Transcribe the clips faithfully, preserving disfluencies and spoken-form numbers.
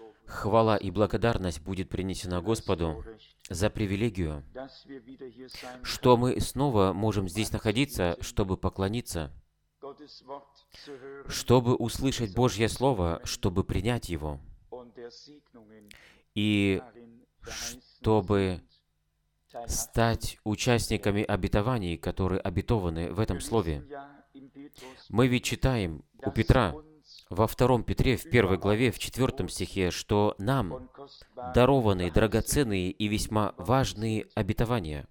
хвала и благодарность будет принесена Господу за привилегию, что мы снова можем здесь находиться, чтобы поклониться, чтобы услышать Божье Слово, чтобы принять его, и чтобы стать участниками обетований, которые обетованы в этом Слове. Мы ведь читаем у Петра во втором Петре, в первой главе, в четвертом стихе, что нам дарованы драгоценные и весьма важные обетования,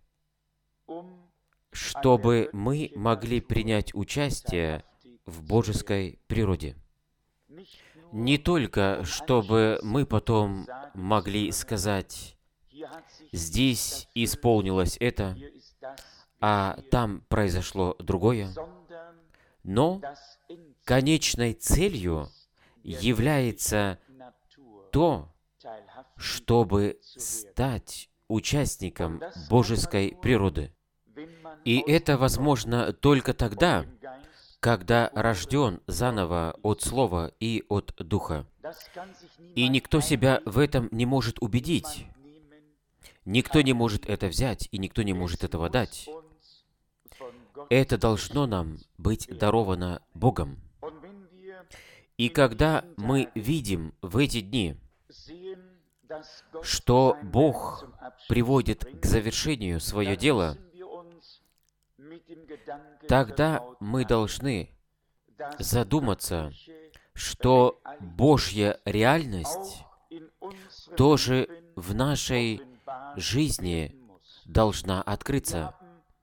чтобы мы могли принять участие в божеской природе. Не только, чтобы мы потом могли сказать: здесь исполнилось это, а там произошло другое, но конечной целью является то, чтобы стать участником божеской природы. И это возможно только тогда, когда рожден заново от Слова и от Духа. И никто себя в этом не может убедить. Никто не может это взять, и никто не может этого дать. Это должно нам быть даровано Богом. И когда мы видим в эти дни, что Бог приводит к завершению свое дело, тогда мы должны задуматься, что Божья реальность тоже в нашей жизни должна открыться.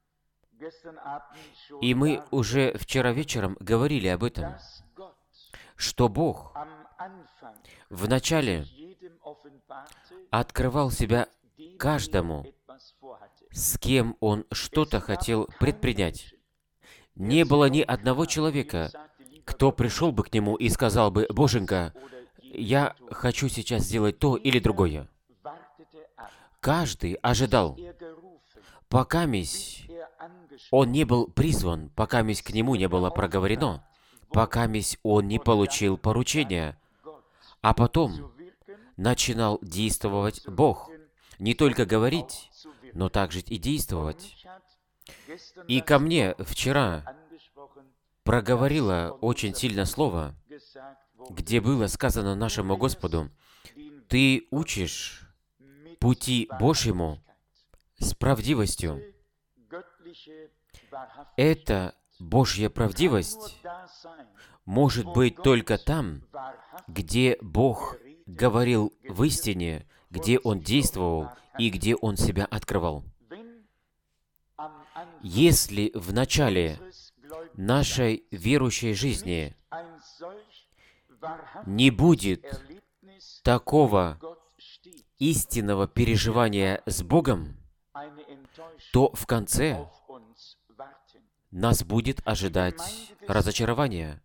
И мы уже вчера вечером говорили об этом, что Бог вначале открывал себя каждому, с кем Он что-то хотел предпринять. Не было ни одного человека, кто пришел бы к Нему и сказал бы: «Боженька, я хочу сейчас сделать то или другое». Каждый ожидал, покамись он не был призван, покамись к нему не было проговорено, покамись он не получил поручения, а потом начинал действовать Бог. Не только говорить, но также и действовать. И ко мне вчера проговорило очень сильно слово, где было сказано нашему Господу: «Ты учишь пути Божьему с правдивостью». Эта Божья правдивость может быть только там, где Бог говорил в истине, где Он действовал и где Он себя открывал. Если в начале нашей верующей жизни не будет такого истинного переживания с Богом, то в конце нас будет ожидать разочарование.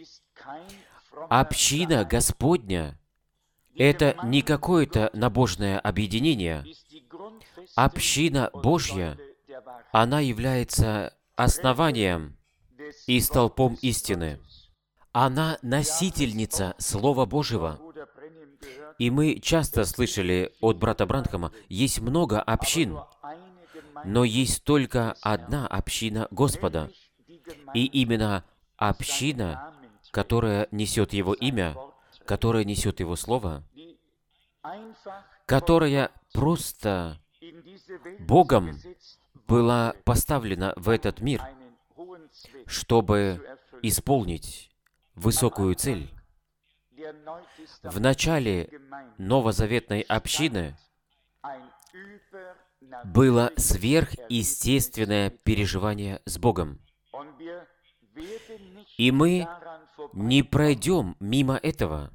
Община Господня — это не какое-то набожное объединение. Община Божья, она является основанием и столпом истины. Она носительница Слова Божьего. И мы часто слышали от брата Бранхама: есть много общин, но есть только одна община Господа. И именно община, которая несет Его имя, которая несет Его Слово, которая просто Богом была поставлена в этот мир, чтобы исполнить высокую цель. В начале новозаветной общины было сверхъестественное переживание с Богом. И мы не пройдем мимо этого.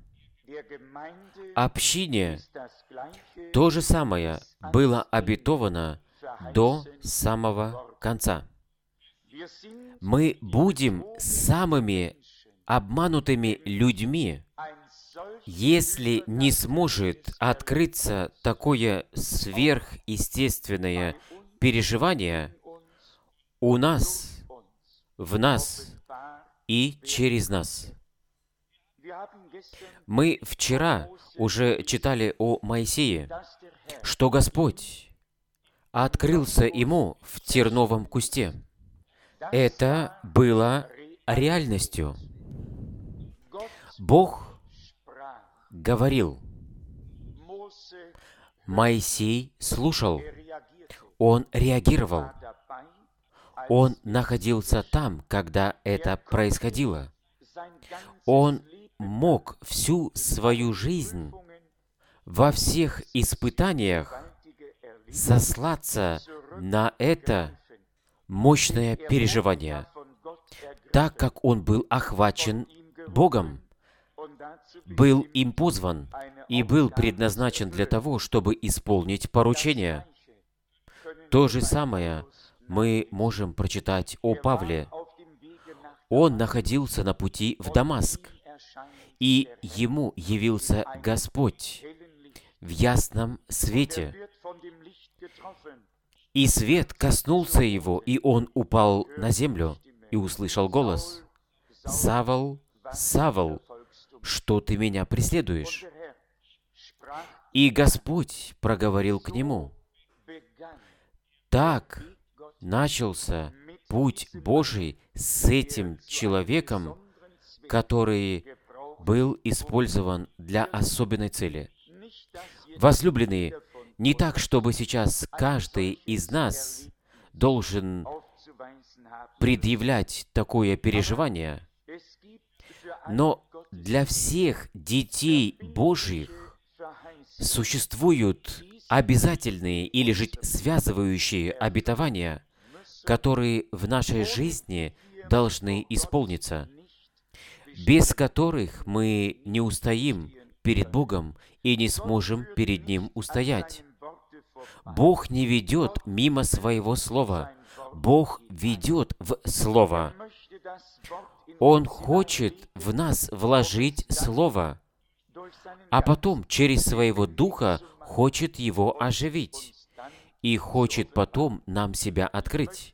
Общине то же самое было обетовано до самого конца. Мы будем самыми обманутыми людьми, если не сможет открыться такое сверхъестественное переживание у нас, в нас и через нас. Мы вчера уже читали о Моисее, что Господь открылся ему в терновом кусте. Это было реальностью. Бог говорил. Моисей слушал. Он реагировал. Он находился там, когда это происходило. Он мог всю свою жизнь во всех испытаниях сослаться на это мощное переживание, так как он был охвачен Богом, был им позван и был предназначен для того, чтобы исполнить поручение. То же самое мы можем прочитать о Павле. Он находился на пути в Дамаск, и ему явился Господь в ясном свете. И свет коснулся его, и он упал на землю и услышал голос: «Савл, Савл, что ты меня преследуешь?» И Господь проговорил к нему. Так начался путь Божий с этим человеком, который был использован для особенной цели. Возлюбленные, не так, чтобы сейчас каждый из нас должен предъявлять такое переживание, но для всех детей Божьих существуют обязательные или же связывающие обетования, которые в нашей жизни должны исполниться, без которых мы не устоим перед Богом и не сможем перед Ним устоять. Бог не ведет мимо Своего Слова. Бог ведет в Слово. Он хочет в нас вложить Слово, а потом через Своего Духа хочет его оживить и хочет потом нам себя открыть.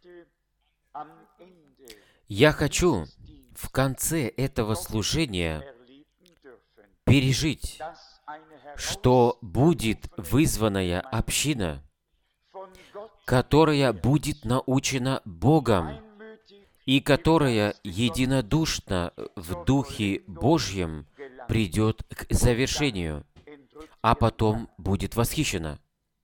Я хочу в конце этого служения пережить, что будет вызванная община, которая будет научена Богом и которая единодушно в Духе Божьем придет к завершению, а потом будет восхищена.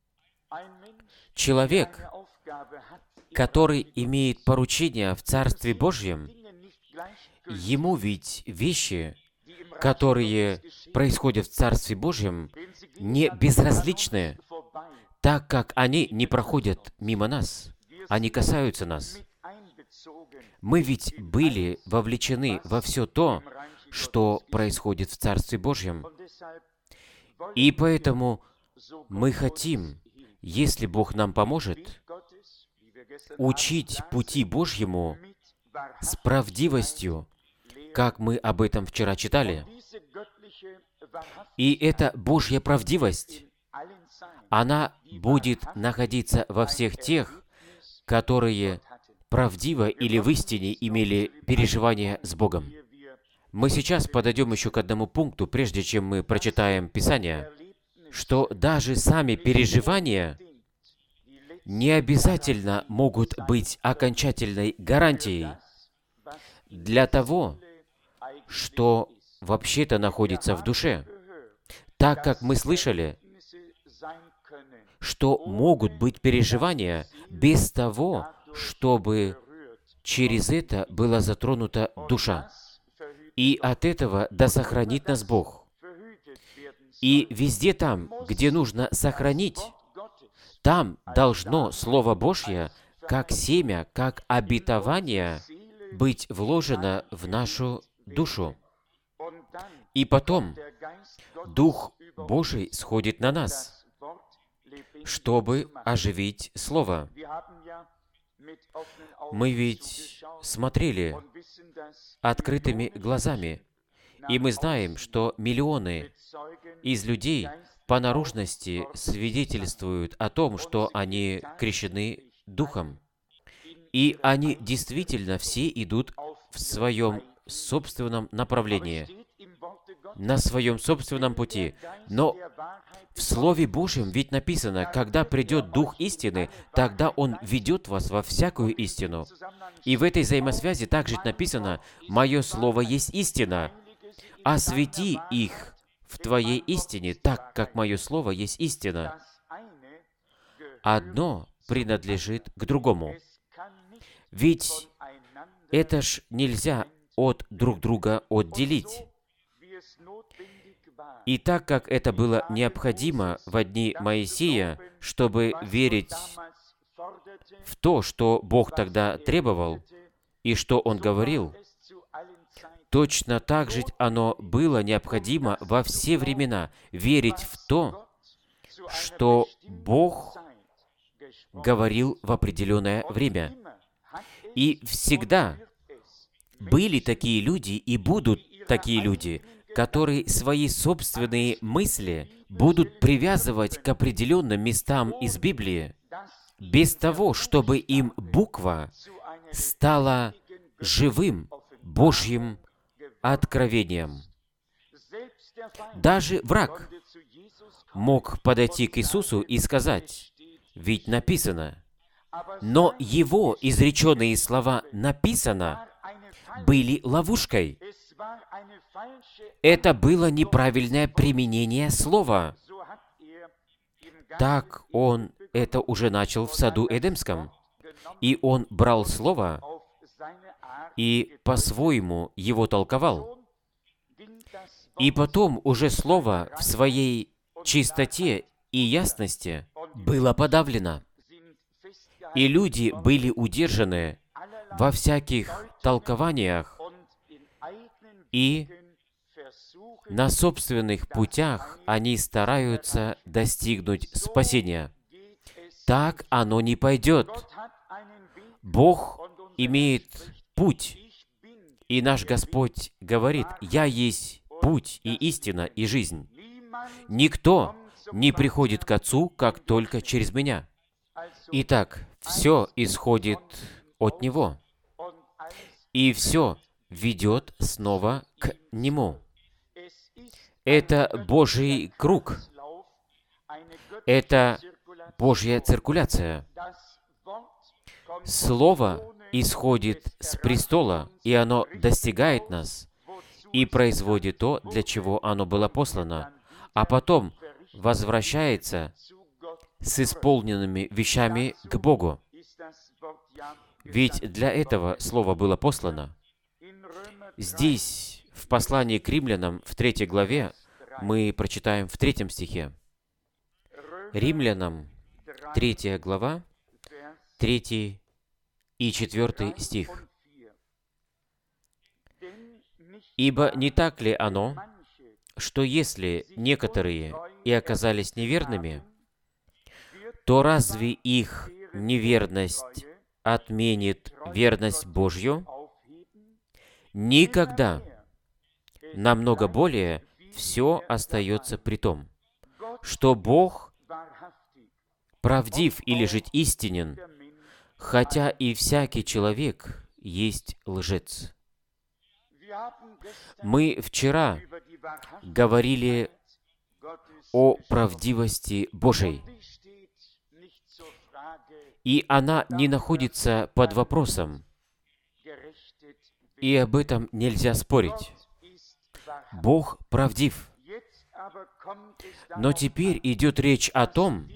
Человек, который имеет поручение в Царстве Божьем, ему ведь вещи, которые происходят в Царстве Божьем, не безразличны, так как они не проходят мимо нас, они касаются нас. Мы ведь были вовлечены во все то, что происходит в Царстве Божьем. И поэтому мы хотим, если Бог нам поможет, учить пути Божьему с правдивостью, как мы об этом вчера читали. И эта Божья правдивость, она будет находиться во всех тех, которые правдиво или в истине имели переживание с Богом. Мы сейчас подойдем еще к одному пункту, прежде чем мы прочитаем Писание, что даже сами переживания не обязательно могут быть окончательной гарантией для того, что вообще-то находится в душе. Так как мы слышали, что могут быть переживания без того, чтобы через это была затронута душа. И от этого да сохранит нас Бог. И везде там, где нужно сохранить, там должно Слово Божье, как семя, как обетование, быть вложено в нашу душу. И потом Дух Божий сходит на нас, чтобы оживить Слово. Мы ведь смотрели открытыми глазами, и мы знаем, что миллионы из людей по наружности свидетельствуют о том, что они крещены Духом. И они действительно все идут в своем собственном направлении. на своем собственном пути. Но в Слове Божьем ведь написано, когда придет Дух истины, тогда Он ведет вас во всякую истину. И в этой взаимосвязи также написано, «Мое Слово есть истина, освети их в Твоей истине, так как Мое Слово есть истина». Одно принадлежит к другому. Ведь это ж нельзя от друг друга отделить. И так как это было необходимо в дни Моисея, чтобы верить в то, что Бог тогда требовал, и что Он говорил, точно так же оно было необходимо во все времена верить в то, что Бог говорил в определенное время. И всегда были такие люди и будут такие люди, которые свои собственные мысли будут привязывать к определенным местам из Библии, без того, чтобы им буква стала живым Божьим откровением. Даже враг мог подойти к Иисусу и сказать, ведь написано, но его изреченные слова «написано» были ловушкой. Это было неправильное применение слова. Так он это уже начал в саду Эдемском. И он брал слово и по-своему его толковал. И потом уже слово в своей чистоте и ясности было подавлено. И люди были удержаны во всяких толкованиях и на собственных путях они стараются достигнуть спасения. Так оно не пойдет. Бог имеет путь, и наш Господь говорит, «Я есть путь и истина и жизнь. Никто не приходит к Отцу, как только через Меня». Итак, все исходит от Него, и все ведет снова к Нему. Это Божий круг, это Божья циркуляция. Слово исходит с престола, и оно достигает нас и производит то, для чего оно было послано, а потом возвращается с исполненными вещами к Богу. Ведь для этого Слово было послано. Здесь, в послании к римлянам, в третьей главе, мы прочитаем в третьем стихе. Римлянам, третья глава, третий и четвертый стих. «Ибо не так ли оно, что если некоторые и оказались неверными, то разве их неверность отменит верность Божью? Никогда. Намного более все остается при том, что Бог правдив или жить истинен, хотя и всякий человек есть лжец». Мы вчера говорили о правдивости Божией, и она не находится под вопросом, и об этом нельзя спорить. Бог правдив. Но теперь идет речь о том,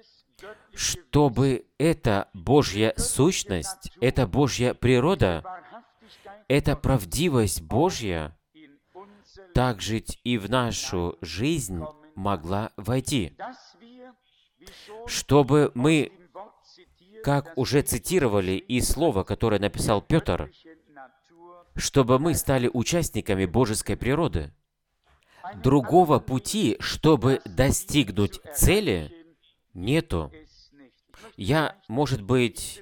чтобы эта Божья сущность, эта Божья природа, эта правдивость Божья также и в нашу жизнь могла войти. Чтобы мы, как уже цитировали из слова, которое написал Петр, чтобы мы стали участниками божеской природы. Другого пути, чтобы достигнуть цели, нету. Я, может быть,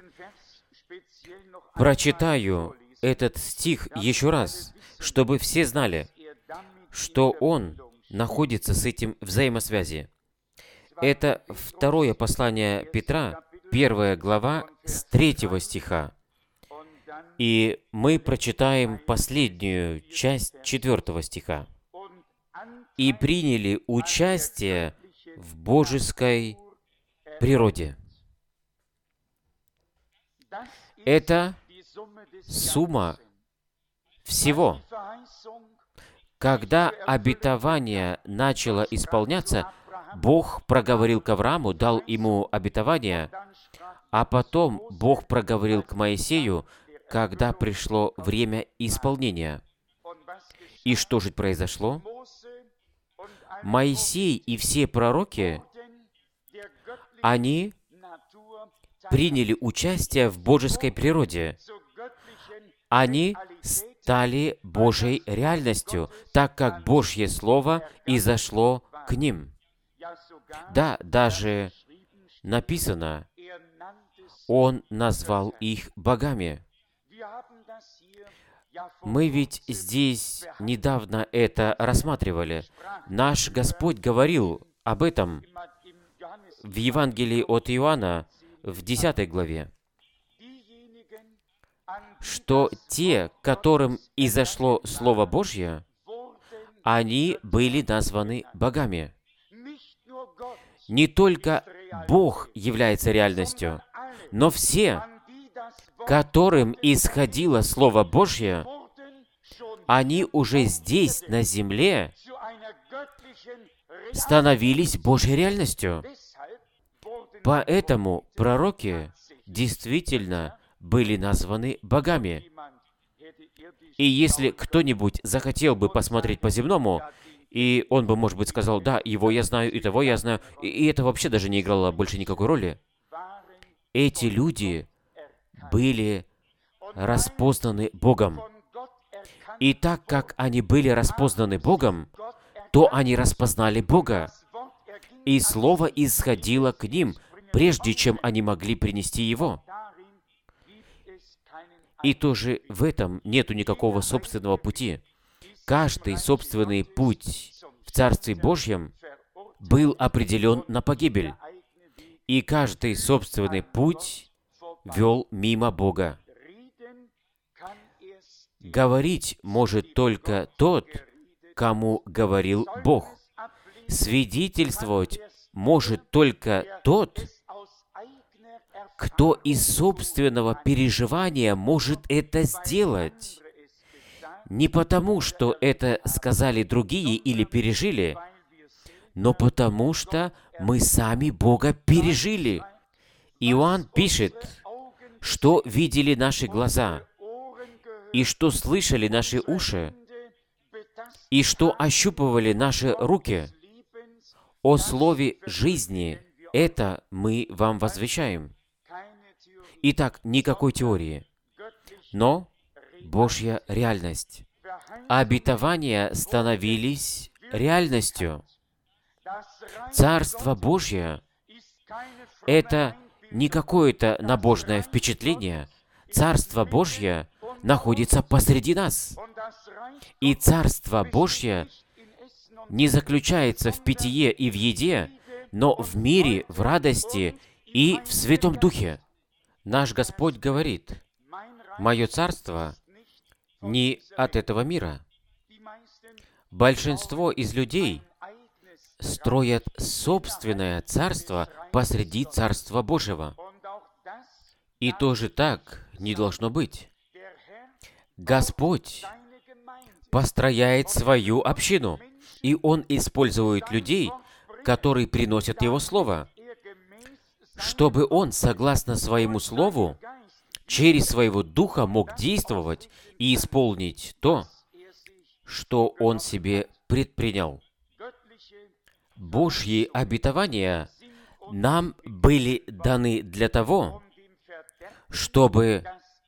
прочитаю этот стих еще раз, чтобы все знали, что он находится с этим в взаимосвязи. Это второе послание Петра, первая глава, с третьего стиха. И мы прочитаем последнюю часть четвертого стиха. и приняли участие в божеской природе. Это сумма всего. Когда обетование начало исполняться, Бог проговорил к Аврааму, дал ему обетование, а потом Бог проговорил к Моисею, когда пришло время исполнения. И что же произошло? Моисей и все пророки, они приняли участие в божеской природе. Они стали Божьей реальностью, так как Божье Слово изошло к ним. Да, даже написано, Он назвал их богами. Мы ведь здесь недавно это рассматривали. Наш Господь говорил об этом в Евангелии от Иоанна в десятой главе, что те, которым изошло Слово Божье, они были названы богами. Не только Бог является реальностью, но все, которым исходило Слово Божье, они уже здесь, на земле, становились Божьей реальностью. Поэтому пророки действительно были названы богами. И если кто-нибудь захотел бы посмотреть по-земному, и он бы, может быть, сказал, да, его я знаю, и того я знаю, и это вообще даже не играло больше никакой роли. Эти люди были распознаны Богом. И так как они были распознаны Богом, то они распознали Бога. И Слово исходило к ним, прежде чем они могли принести его. И тоже в этом нету никакого собственного пути. Каждый собственный путь в Царстве Божьем был определен на погибель. И каждый собственный путь вел мимо Бога. Говорить может только тот, кому говорил Бог. Свидетельствовать может только тот, кто из собственного переживания может это сделать. Не потому, что это сказали другие или пережили, но потому, что мы сами Бога пережили. Иоанн пишет, что видели наши глаза, и что слышали наши уши, и что ощупывали наши руки. О слове жизни это мы вам возвещаем. Итак, никакой теории, но Божья реальность. Обетования становились реальностью. Царство Божье — это не какое-то набожное впечатление. Царство Божье находится посреди нас. И Царство Божье не заключается в питье и в еде, но в мире, в радости и в Святом Духе. Наш Господь говорит, «Мое царство не от этого мира». Большинство из людей строят собственное царство посреди Царства Божьего. И тоже так не должно быть. Господь построяет свою общину, и Он использует людей, которые приносят Его Слово, чтобы Он, согласно Своему Слову, через Своего Духа мог действовать и исполнить то, что Он себе предпринял. Божьи обетования нам были даны для того, чтобы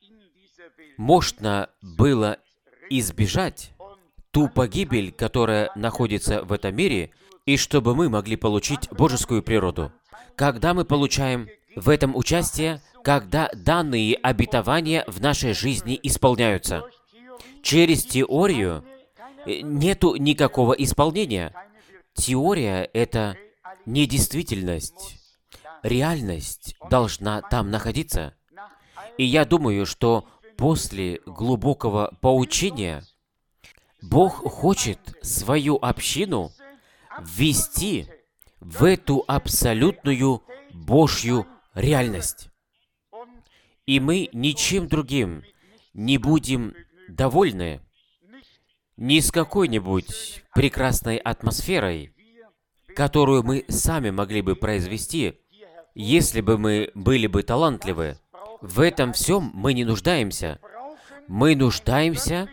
можно было избежать ту погибель, которая находится в этом мире, и чтобы мы могли получить божескую природу. Когда мы получаем в этом участие, когда данные обетования в нашей жизни исполняются. Через теорию нету никакого исполнения. Теория — это не действительность. Реальность должна там находиться. И я думаю, что после глубокого поучения Бог хочет свою общину ввести в эту абсолютную Божью реальность. И мы ничем другим не будем довольны, ни с какой-нибудь прекрасной атмосферой, которую мы сами могли бы произвести, если бы мы были бы талантливы. В этом всем мы не нуждаемся. Мы нуждаемся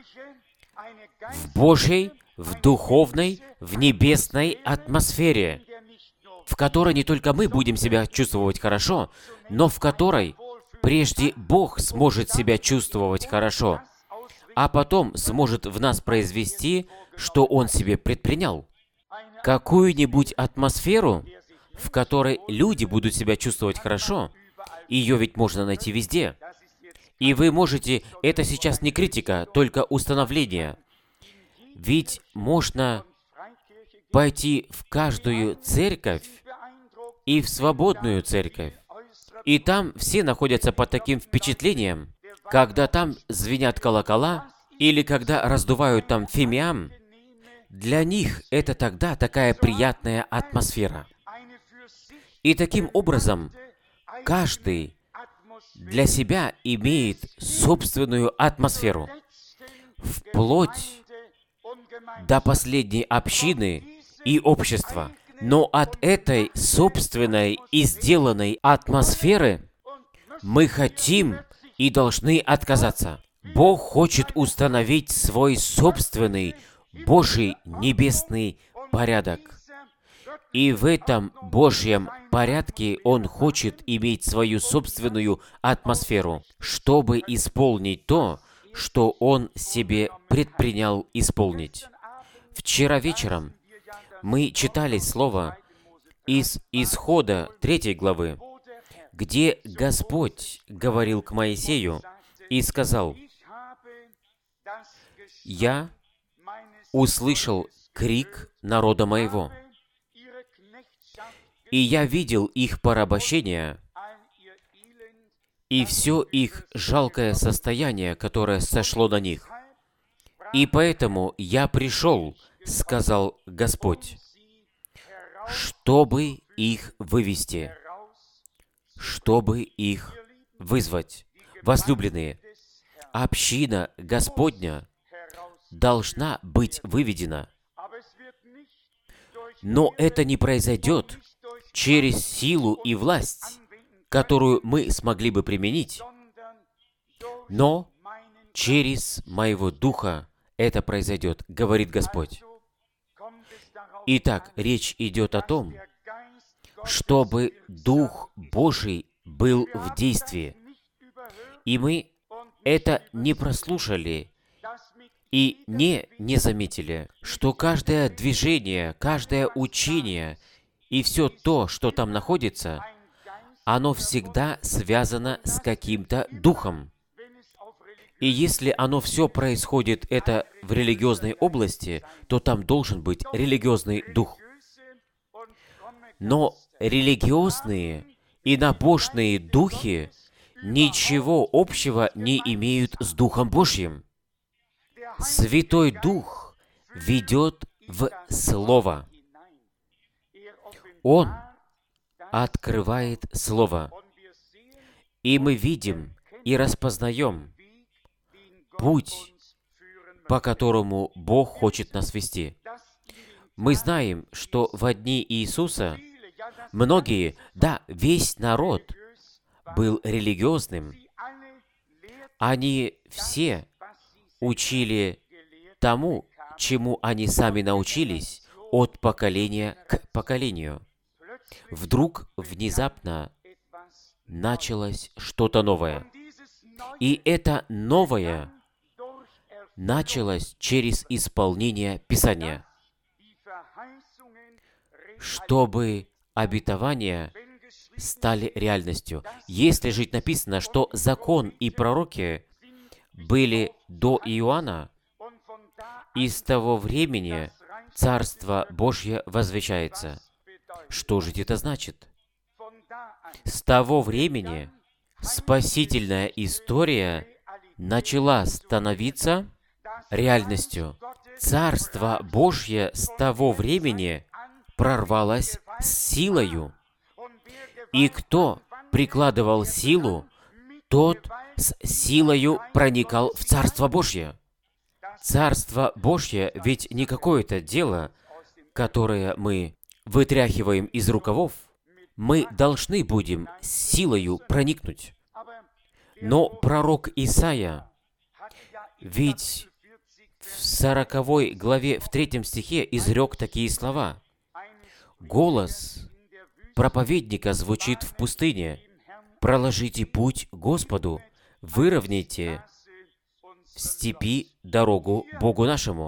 в Божьей, в духовной, в небесной атмосфере, в которой не только мы будем себя чувствовать хорошо, но в которой прежде Бог сможет себя чувствовать хорошо, а потом сможет в нас произвести, что Он себе предпринял. Какую-нибудь атмосферу, в которой люди будут себя чувствовать хорошо, ее ведь можно найти везде. И вы можете, это сейчас не критика, только установление. Ведь можно пойти в каждую церковь и в свободную церковь. И там все находятся под таким впечатлением, когда там звенят колокола, или когда раздувают там фимиам, для них это тогда такая приятная атмосфера. И таким образом, каждый для себя имеет собственную атмосферу, вплоть до последней общины и общества. Но от этой собственной и сделанной атмосферы мы хотим и должны отказаться. Бог хочет установить свой собственный Божий небесный порядок. И в этом Божьем порядке Он хочет иметь свою собственную атмосферу, чтобы исполнить то, что Он себе предпринял исполнить. Вчера вечером мы читали слово из Исхода третьей главы, где Господь говорил к Моисею и сказал: «Я услышал крик народа моего, и я видел их порабощение и все их жалкое состояние, которое сошло на них. И поэтому я пришел, — сказал Господь, — чтобы их вывести, чтобы их вызвать. Возлюбленные, община Господня должна быть выведена. Но это не произойдет через силу и власть, которую мы смогли бы применить, но через Моего Духа это произойдет, говорит Господь. Итак, речь идет о том, чтобы Дух Божий был в действии. И мы это не прослушали и не, не заметили, что каждое движение, каждое учение и все то, что там находится, оно всегда связано с каким-то духом. И если оно все происходит, это в религиозной области, то там должен быть религиозный дух. Но религиозные и набожные духи ничего общего не имеют с Духом Божьим. Святой Дух ведет в Слово. Он открывает Слово. И мы видим и распознаем путь, по которому Бог хочет нас вести. Мы знаем, что в дни Иисуса многие, да, весь народ был религиозным. Они все учили тому, чему они сами научились, от поколения к поколению. Вдруг, внезапно, началось что-то новое. И это новое началось через исполнение Писания, чтобы обетования стали реальностью. Если же написано, что закон и пророки были до Иоанна, и с того времени Царство Божье возвещается. Что же это значит? С того времени спасительная история начала становиться реальностью. Царство Божье с того времени прорвалась с силою. И кто прикладывал силу, тот с силою проникал в Царство Божье. Царство Божье ведь не какое-то дело, которое мы вытряхиваем из рукавов. Мы должны будем с силою проникнуть. Но пророк Исаия ведь в сороковой главе, в третьем стихе изрек такие слова. «Голос проповедника звучит в пустыне. Проложите путь Господу, выровняйте в степи дорогу Богу нашему».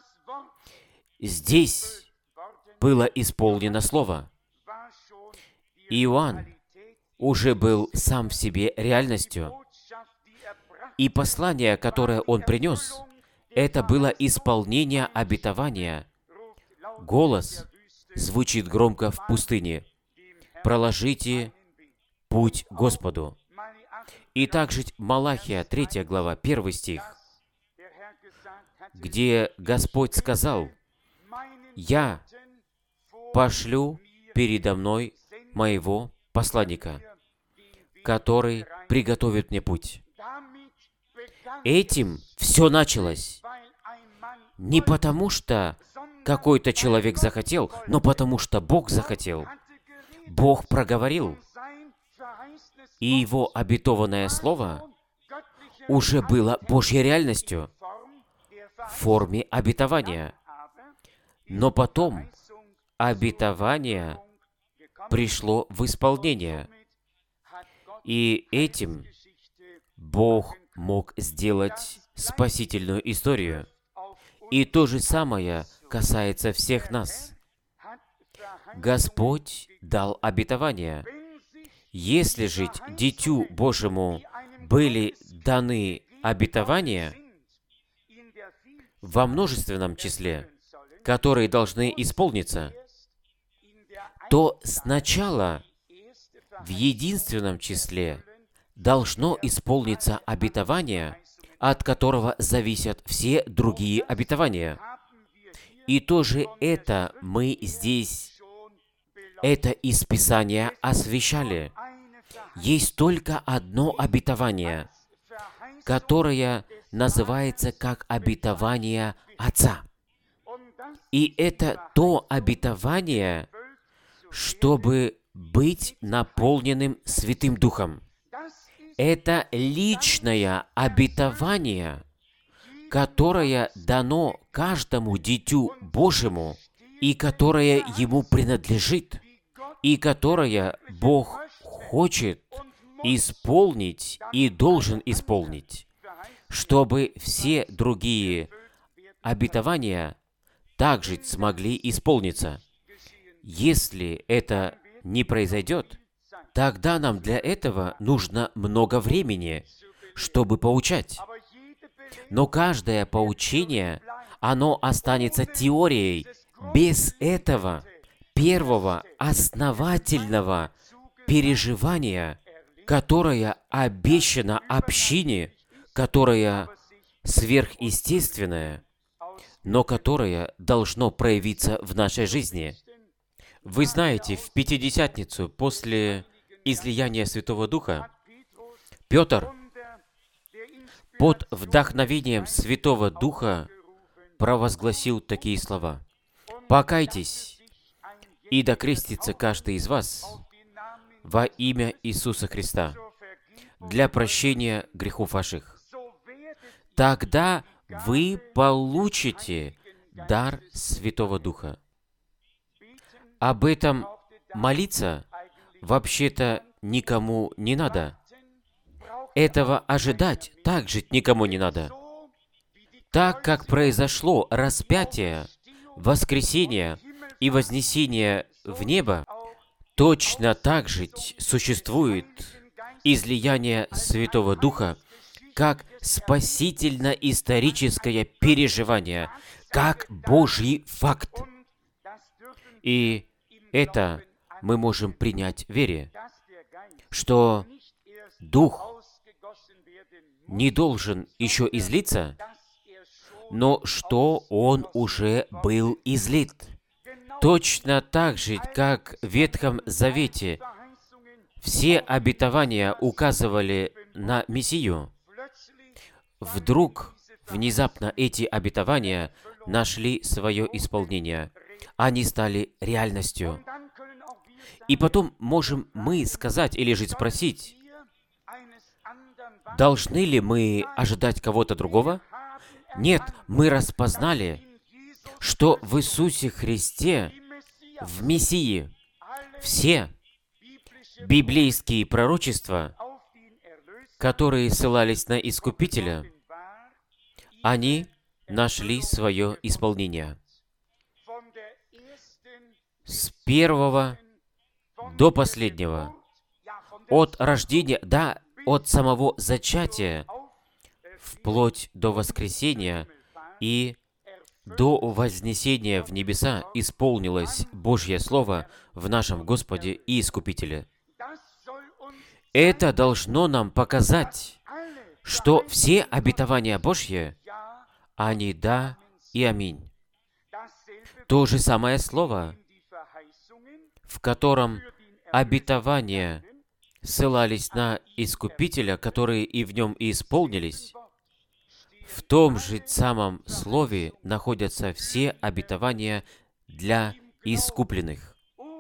Здесь было исполнено слово. Иоанн уже был сам в себе реальностью. И послание, которое он принес, это было исполнение обетования. Голос звучит громко в пустыне. «Проложите путь Господу». И также Малахия, третья глава, первый стих, где Господь сказал: «Я пошлю передо мной моего посланника, который приготовит мне путь». Этим все началось. Не потому, что какой-то человек захотел, но потому, что Бог захотел. Бог проговорил, и Его обетованное Слово уже было Божьей реальностью в форме обетования. Но потом обетование пришло в исполнение, и этим Бог мог сделать спасительную историю. И то же самое касается всех нас. Господь дал обетование. Если же Дитю Божьему были даны обетования во множественном числе, которые должны исполниться, то сначала в единственном числе должно исполниться обетование, от которого зависят все другие обетования. И тоже это мы здесь, это из Писания освещали. Есть только одно обетование, которое называется как обетование Отца. И это то обетование, чтобы быть наполненным Святым Духом. Это личное обетование, которое дано каждому Дитю Божьему, и которое ему принадлежит, и которое Бог хочет исполнить и должен исполнить, чтобы все другие обетования также смогли исполниться. Если это не произойдет, тогда нам для этого нужно много времени, чтобы поучать. Но каждое поучение, оно останется теорией. Без этого первого основательного переживания, которое обещано общине, которое сверхъестественное, но которое должно проявиться в нашей жизни. Вы знаете, в Пятидесятницу после излияния Святого Духа Петр под вдохновением Святого Духа провозгласил такие слова: «Покайтесь, и докрестится каждый из вас во имя Иисуса Христа для прощения грехов ваших. Тогда вы получите дар Святого Духа». Об этом молиться вообще-то никому не надо. Этого ожидать также никому не надо. Так как произошло распятие, воскресение и вознесение в небо, точно так же существует излияние Святого Духа как спасительно-историческое переживание, как Божий факт. И это мы можем принять в вере, что Дух не должен еще излиться, но что Он уже был излит. точно так же, как в Ветхом Завете все обетования указывали на Мессию, вдруг, внезапно эти обетования нашли свое исполнение. Они стали реальностью. И потом можем мы сказать или же спросить, должны ли мы ожидать кого-то другого? Нет, мы распознали, что в Иисусе Христе, в Мессии, все библейские пророчества, которые ссылались на Искупителя, они нашли свое исполнение. С первого до последнего, от рождения, да, от самого зачатия, вплоть до воскресения и до вознесения в небеса исполнилось Божье Слово в нашем Господе и Искупителе. Это должно нам показать, что все обетования Божьи, они да и аминь. То же самое слово, в котором обетования ссылались на Искупителя, которые и в нем и исполнились, в том же самом слове находятся все обетования для искупленных.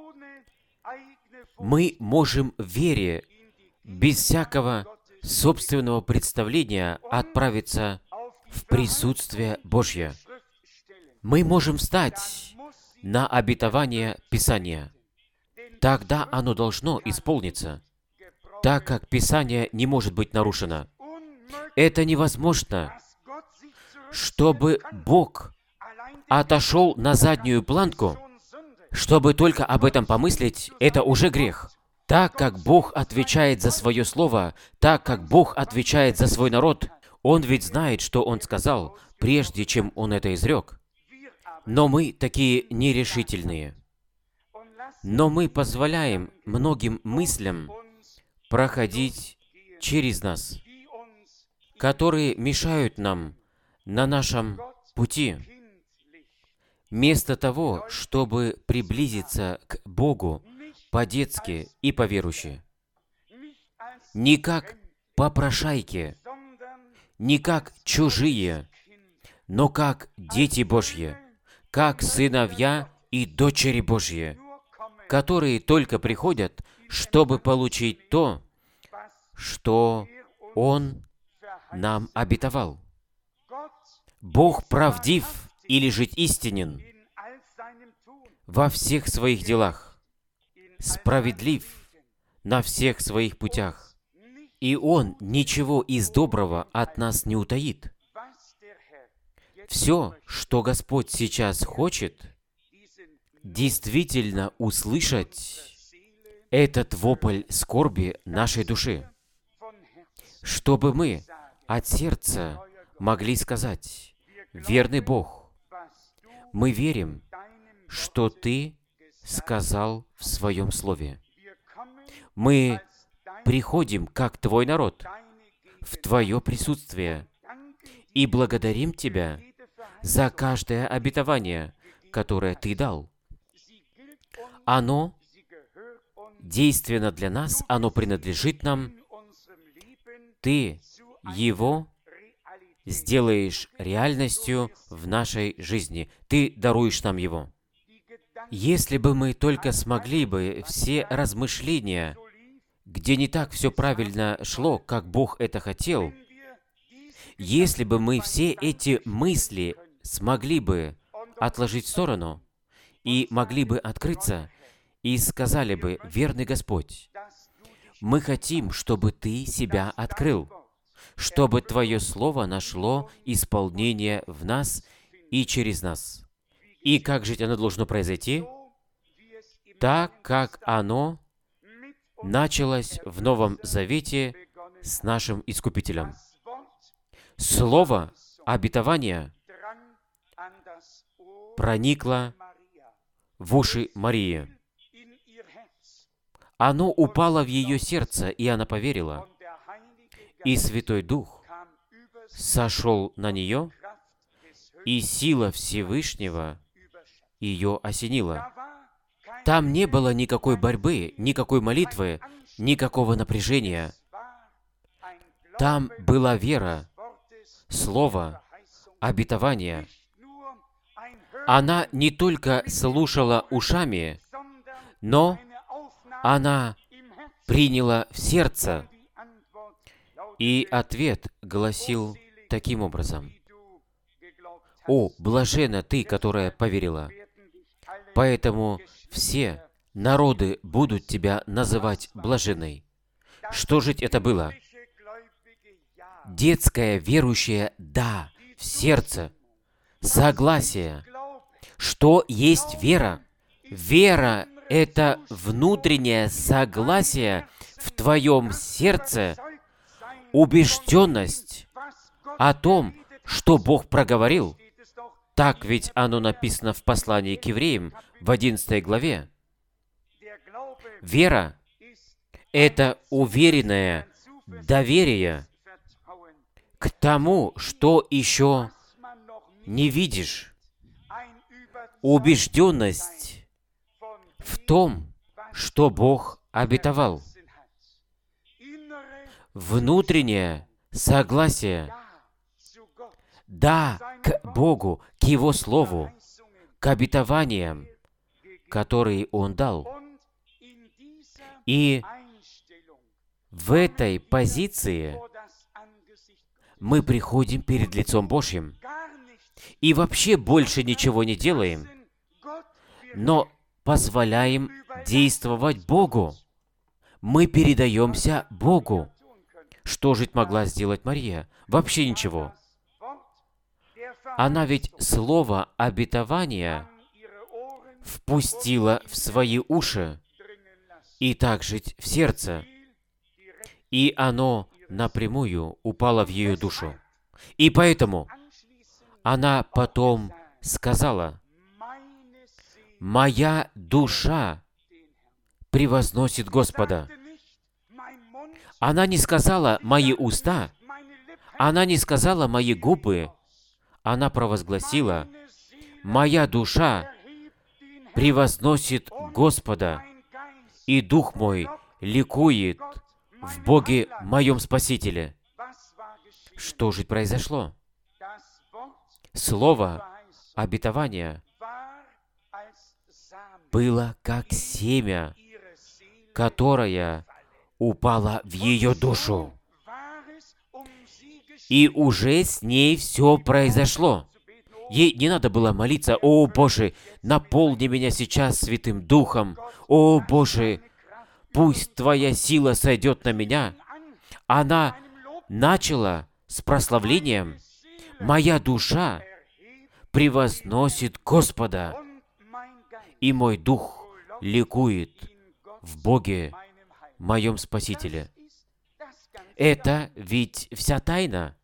Мы можем в вере, без всякого собственного представления, отправиться в присутствие Божье. Мы можем встать на обетование Писания. Тогда оно должно исполниться, так как Писание не может быть нарушено. Это невозможно, чтобы Бог отошел на заднюю планку, чтобы только об этом помыслить, это уже грех. Так как Бог отвечает за свое слово, так как Бог отвечает за свой народ, Он ведь знает, что Он сказал, прежде чем Он это изрек. Но мы такие нерешительные. Но мы позволяем многим мыслям проходить через нас, которые мешают нам на нашем пути. Вместо того, чтобы приблизиться к Богу по-детски и по-верующи. Не как попрошайки, не как чужие, но как дети Божьи, как сыновья и дочери Божьи, которые только приходят, чтобы получить то, что Он нам обетовал. Бог правдив или жить истинен во всех своих делах, справедлив на всех своих путях, и Он ничего из доброго от нас не утаит. Все, что Господь сейчас хочет, действительно услышать этот вопль скорби нашей души, чтобы мы от сердца могли сказать: «Верный Бог, мы верим, что Ты сказал в Своем Слове. Мы приходим, как Твой народ, в Твое присутствие и благодарим Тебя за каждое обетование, которое Ты дал. Оно действенно для нас, оно принадлежит нам. Ты его сделаешь реальностью в нашей жизни. Ты даруешь нам его. Если бы мы только смогли бы все размышления, где не так все правильно шло, как Бог это хотел, если бы мы все эти мысли смогли бы отложить в сторону и могли бы открыться и сказали бы: «Верный Господь, мы хотим, чтобы Ты себя открыл, чтобы Твое Слово нашло исполнение в нас и через нас». И как же оно должно произойти? Так, как оно началось в Новом Завете с нашим Искупителем. Слово обетования проникло в уши Марии. Оно упало в ее сердце, и она поверила. И Святой Дух сошел на нее, и сила Всевышнего ее осенило. Там не было никакой борьбы, никакой молитвы, никакого напряжения. Там была вера, слово, обетование. Она не только слушала ушами, но она приняла в сердце. И ответ гласил таким образом: «О, блаженна ты, которая поверила, поэтому все народы будут тебя называть блаженной». Что же это было? Детское верующее «да» в сердце, согласие. Что есть вера? Вера — это внутреннее согласие в твоем сердце, убежденность о том, что Бог проговорил. Так ведь оно написано в послании к евреям в одиннадцатой главе. Вера — это уверенное доверие к тому, что еще не видишь. Убежденность в том, что Бог обетовал. Внутреннее согласие «да» к Богу, к Его Слову, к обетованиям, которые Он дал. И в этой позиции мы приходим перед лицом Божьим и вообще больше ничего не делаем, но позволяем действовать Богу. Мы передаемся Богу. Что же могла сделать Мария? Вообще ничего. Она ведь слово обетования впустила в свои уши и также в сердце, и оно напрямую упало в ее душу. И поэтому она потом сказала: «Моя душа превозносит Господа». Она не сказала «мои уста», она не сказала «мои губы», она провозгласила: «Моя душа превозносит Господа, и дух мой ликует в Боге моем Спасителе». Что же произошло? Слово обетования было как семя, которое упало в ее душу. И уже с ней все произошло. Ей не надо было молиться: «О, Боже, наполни меня сейчас Святым Духом! О, Боже, пусть Твоя сила сойдет на меня». Она начала с прославлением: «Моя душа превозносит Господа, и мой дух ликует в Боге моем Спасителе». Это ведь вся тайна.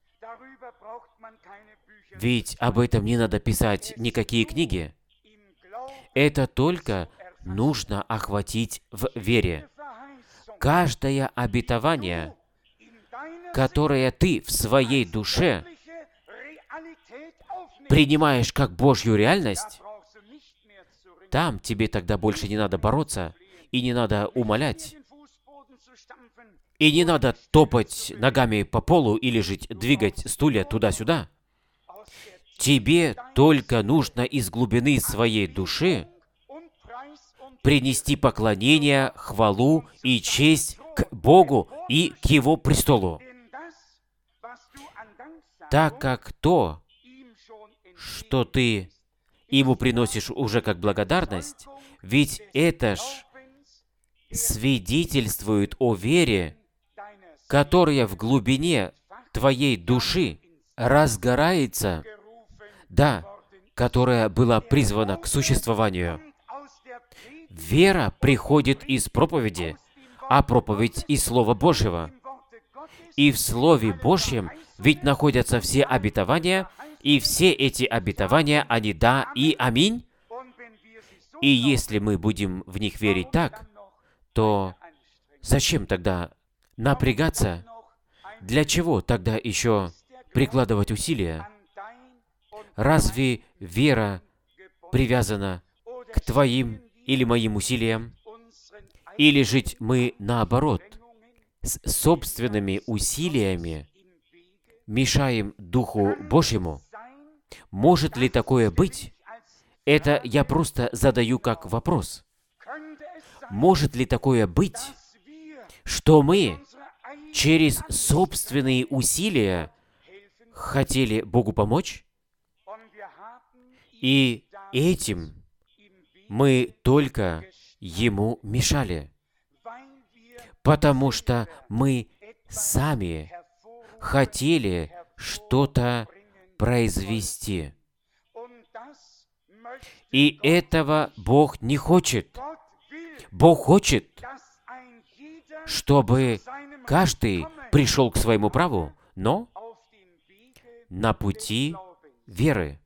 Ведь об этом не надо писать никакие книги. Это только нужно охватить в вере. Каждое обетование, которое ты в своей душе принимаешь как Божью реальность, там тебе тогда больше не надо бороться, и не надо умолять, и не надо топать ногами по полу или же двигать стулья туда-сюда. Тебе только нужно из глубины своей души принести поклонение, хвалу и честь к Богу и к Его престолу. Так как то, что ты Ему приносишь уже как благодарность, ведь это ж свидетельствует о вере, которая в глубине твоей души разгорается, да, которая была призвана к существованию. Вера приходит из проповеди, а проповедь из Слова Божьего. И в Слове Божьем ведь находятся все обетования, и все эти обетования, они да и аминь. И если мы будем в них верить так, то зачем тогда напрягаться? Для чего тогда еще прикладывать усилия? Разве вера привязана к Твоим или моим усилиям, или жить мы наоборот, с собственными усилиями мешаем Духу Божьему? Может ли такое быть? Это я просто задаю как вопрос. Может ли такое быть, что мы через собственные усилия хотели Богу помочь, и этим мы только Ему мешали, потому что мы сами хотели что-то произвести. И этого Бог не хочет. Бог хочет, чтобы каждый пришел к своему праву, но на пути веры.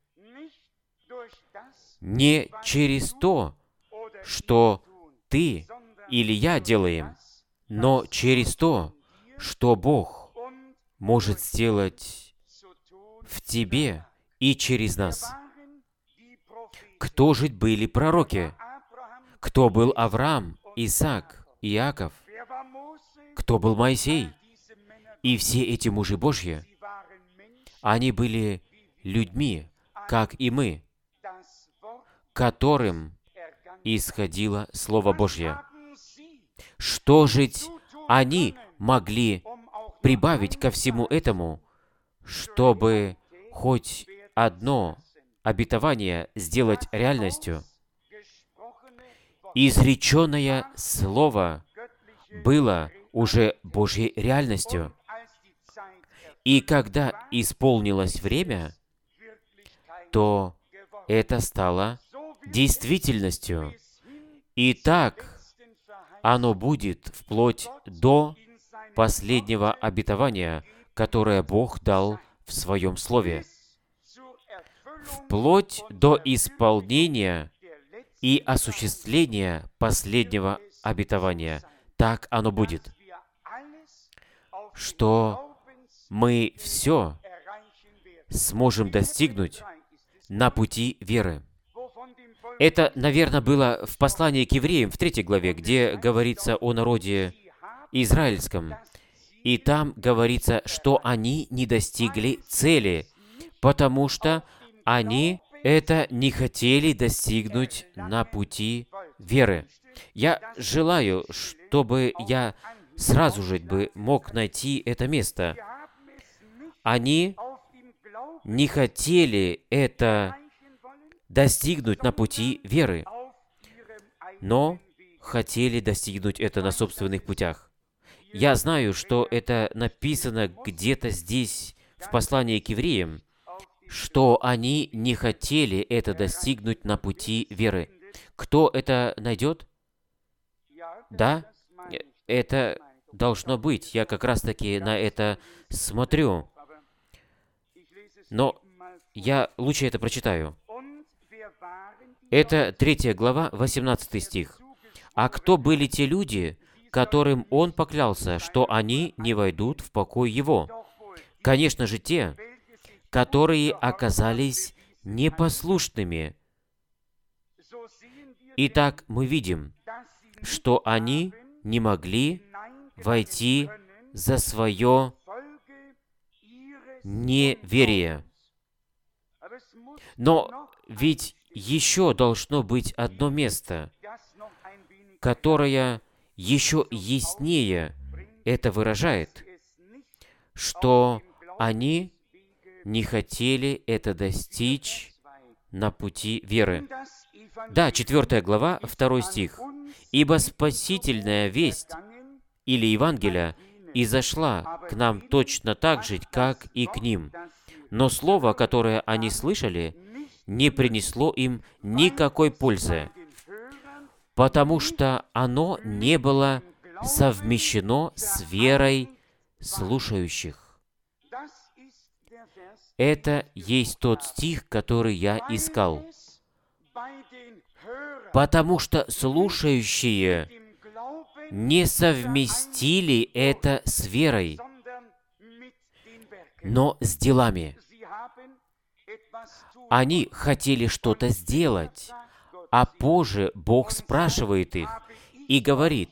Не через то, что ты или я делаем, но через то, что Бог может сделать в тебе и через нас. Кто же были пророки? Кто был Авраам, Исаак, Иаков? Кто был Моисей? И все эти мужи Божьи, они были людьми, как и мы, которым исходило Слово Божье. Что же они могли прибавить ко всему этому, чтобы хоть одно обетование сделать реальностью? Изреченное Слово было уже Божьей реальностью. И когда исполнилось время, то это стало действительностью. И так оно будет вплоть до последнего обетования, которое Бог дал в Своем Слове. Вплоть до исполнения и осуществления последнего обетования. Так оно будет. Что мы все сможем достигнуть на пути веры. Это, наверное, было в послании к евреям в третьей главе, где говорится о народе израильском. И там говорится, что они не достигли цели, потому что они это не хотели достигнуть на пути веры. Я желаю, чтобы я сразу же бы мог найти это место. Они не хотели это достигнуть на пути веры, но хотели достигнуть это на собственных путях. Я знаю, что это написано где-то здесь, в послании к евреям, что они не хотели это достигнуть на пути веры. Кто это найдет? Да, это должно быть. Я как раз-таки на это смотрю. Но я лучше это прочитаю. Это третья глава, восемнадцатый стих. «А кто были те люди, которым он поклялся, что они не войдут в покой его? Конечно же, те, которые оказались непослушными. Итак, мы видим, что они не могли войти за свое неверие. Но ведь еще должно быть одно место, которое еще яснее это выражает, что они не хотели это достичь на пути веры. Да, четвертая глава, второй стих. «Ибо спасительная весть или Евангелие изошла к нам точно так же, как и к ним. Но слово, которое они слышали, не принесло им никакой пользы, потому что оно не было совмещено с верой слушающих». Это есть тот стих, который я искал. Потому что слушающие не совместили это с верой, но с делами. Они хотели что-то сделать. А позже Бог спрашивает их и говорит: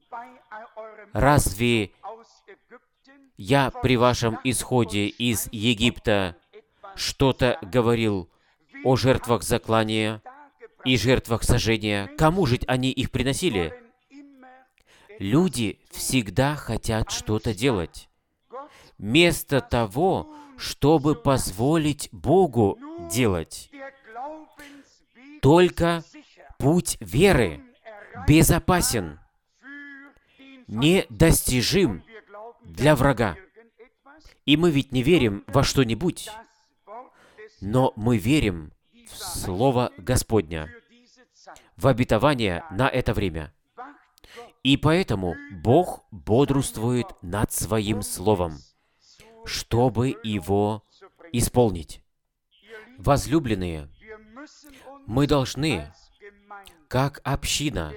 «Разве я при вашем исходе из Египта что-то говорил о жертвах заклания и жертвах сожжения? Кому же они их приносили?» Люди всегда хотят что-то делать, вместо того, чтобы позволить Богу делать. Только путь веры безопасен, недостижим для врага. И мы ведь не верим во что-нибудь, но мы верим в Слово Господня, в обетование на это время. И поэтому Бог бодрствует над Своим Словом, чтобы его исполнить. Возлюбленные, мы должны, как община,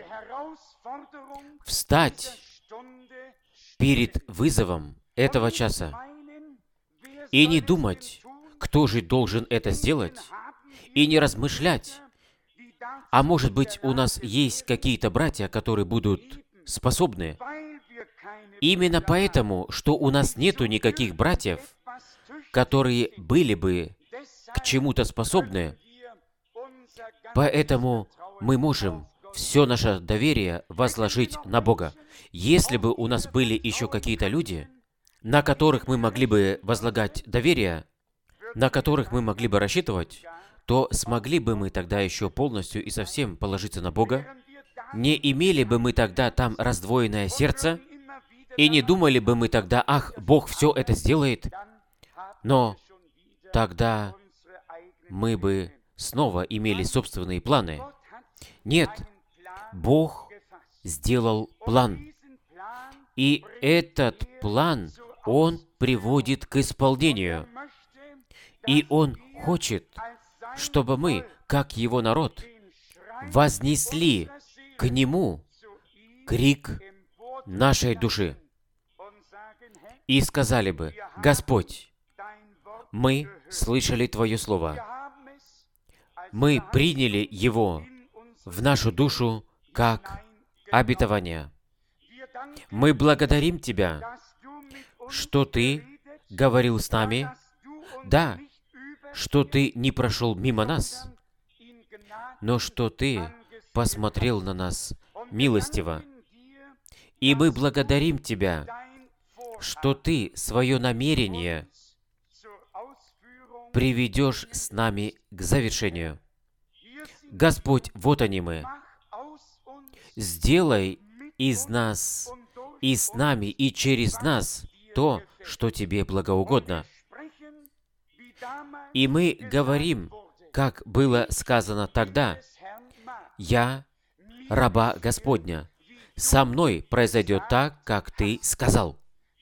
встать перед вызовом этого часа и не думать, кто же должен это сделать, и не размышлять, а может быть, у нас есть какие-то братья, которые будут способны. Именно поэтому, что у нас нету никаких братьев, которые были бы к чему-то способны, поэтому мы можем все наше доверие возложить на Бога. Если бы у нас были еще какие-то люди, на которых мы могли бы возлагать доверие, на которых мы могли бы рассчитывать, то смогли бы мы тогда еще полностью и совсем положиться на Бога? Не имели бы мы тогда там раздвоенное сердце? И не думали бы мы тогда: ах, Бог все это сделает? Но тогда мы бы снова имели собственные планы. Нет, Бог сделал план. И этот план Он приводит к исполнению. И Он хочет, чтобы мы, как Его народ, вознесли к Нему крик нашей души и сказали бы: «Господь, мы слышали Твое Слово, мы приняли его в нашу душу как обетование. Мы благодарим Тебя, что Ты говорил с нами, да, что Ты не прошел мимо нас, но что Ты посмотрел на нас милостиво. И мы благодарим Тебя, что Ты свое намерение приведешь с нами к завершению. Господь, вот они мы. Сделай из нас, и с нами, и через нас то, что Тебе благоугодно. И мы говорим, как было сказано тогда: «Я раба Господня, со мной произойдет так, как Ты сказал».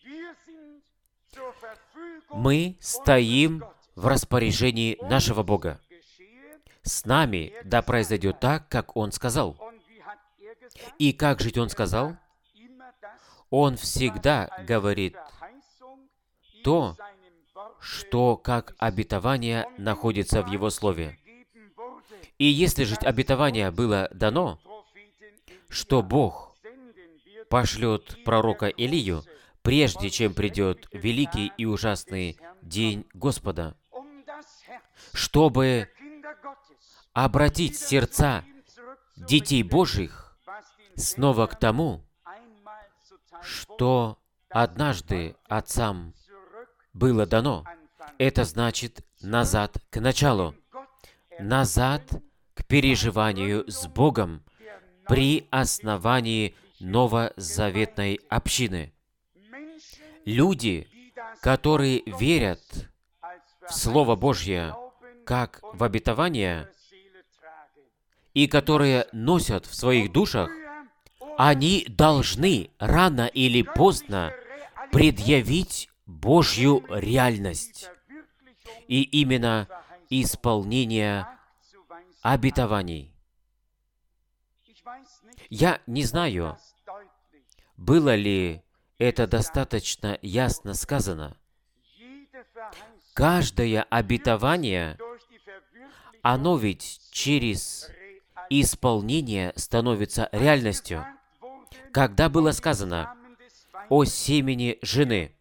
Мы стоим в распоряжении нашего Бога. С нами да произойдет так, как Он сказал. И как же Он сказал? Он всегда говорит то, что как обетование находится в Его Слове. И если же обетование было дано, что Бог пошлет пророка Илию, прежде чем придет великий и ужасный день Господа, чтобы обратить сердца детей Божьих снова к тому, что однажды отцам было дано. Это значит назад к началу, назад к переживанию с Богом при основании новозаветной общины. Люди, которые верят в Слово Божье как в обетование, и которые носят в своих душах, они должны рано или поздно предъявить Божью реальность. И именно исполнение обетований. Я не знаю, было ли это достаточно ясно сказано. Каждое обетование, оно ведь через исполнение становится реальностью. Когда было сказано о семени жены,